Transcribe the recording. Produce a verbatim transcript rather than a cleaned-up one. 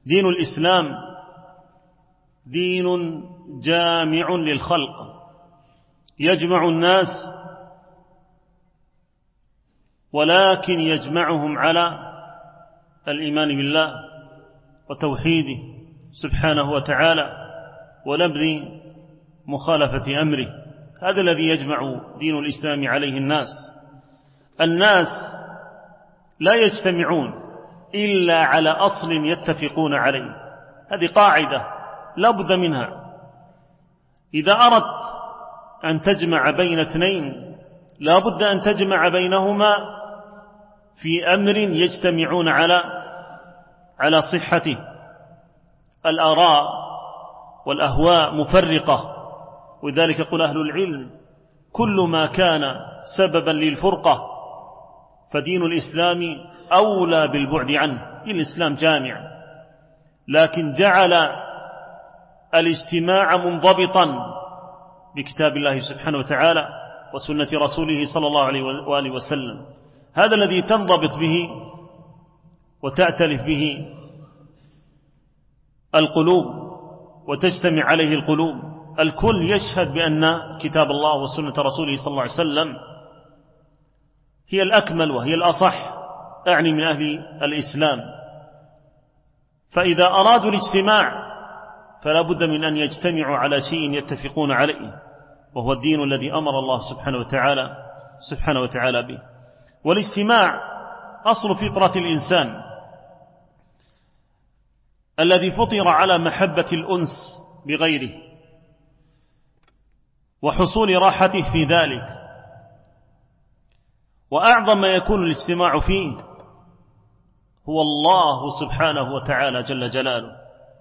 دين الإسلام دين جامع للخلق، يجمع الناس، ولكن يجمعهم على الإيمان بالله وتوحيده سبحانه وتعالى ونبذ مخالفة أمره. هذا الذي يجمع دين الإسلام عليه الناس. الناس لا يجتمعون إلا على أصل يتفقون عليه، هذه قاعدة لا بد منها. إذا أردت أن تجمع بين اثنين لا بد أن تجمع بينهما في أمر يجتمعون على على صحته. الآراء والأهواء مفرقة، وذلك يقول أهل العلم: كل ما كان سببا للفرقة فدين الإسلام أولى بالبعد عنه. دين الإسلام جامع، لكن جعل الاجتماع منضبطا بكتاب الله سبحانه وتعالى وسنة رسوله صلى الله عليه وآله وسلم. هذا الذي تنضبط به وتأتلف به القلوب وتجتمع عليه القلوب. الكل يشهد بأن كتاب الله وسنة رسوله صلى الله عليه وسلم هي الأكمل وهي الأصح، أعني من أهل الإسلام. فإذا أرادوا الاجتماع فلا بد من أن يجتمعوا على شيء يتفقون عليه، وهو الدين الذي أمر الله سبحانه وتعالى سبحانه وتعالى به. والاجتماع أصل فطرة الإنسان الذي فطر على محبة الأنس بغيره وحصول راحته في ذلك. وأعظم ما يكون الاجتماع فيه هو الله سبحانه وتعالى جل جلاله.